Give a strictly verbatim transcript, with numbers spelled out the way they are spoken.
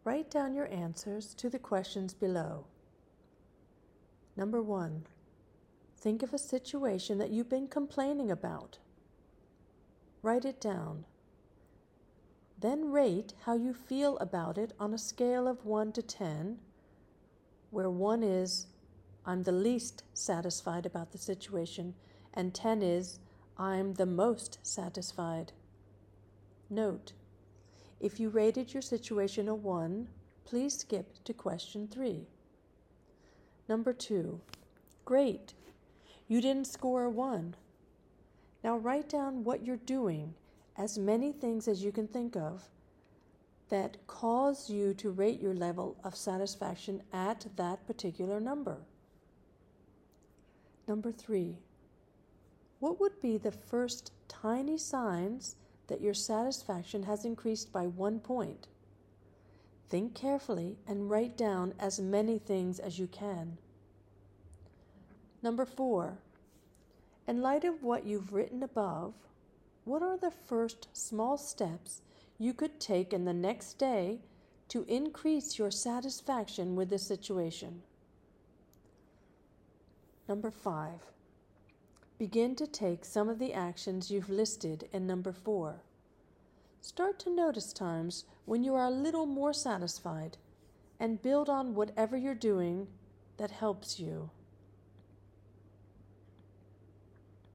Write down your answers to the questions below. Number one, think of a situation that you've been complaining about. Write it down. Then rate how you feel about it on a scale of one to ten, where one is, I'm the least satisfied about the situation, and ten is, I'm the most satisfied. Note, if you rated your situation a one, please skip to question three. Number two, great, you didn't score a one. Now write down what you're doing, as many things as you can think of, that cause you to rate your level of satisfaction at that particular number. Number three, what would be the first tiny signs that your satisfaction has increased by one point? Think carefully and write down as many things as you can. Number four, in light of what you've written above, what are the first small steps you could take in the next day to increase your satisfaction with the situation? Number five, begin to take some of the actions you've listed in number four. Start to notice times when you are a little more satisfied and build on whatever you're doing that helps you.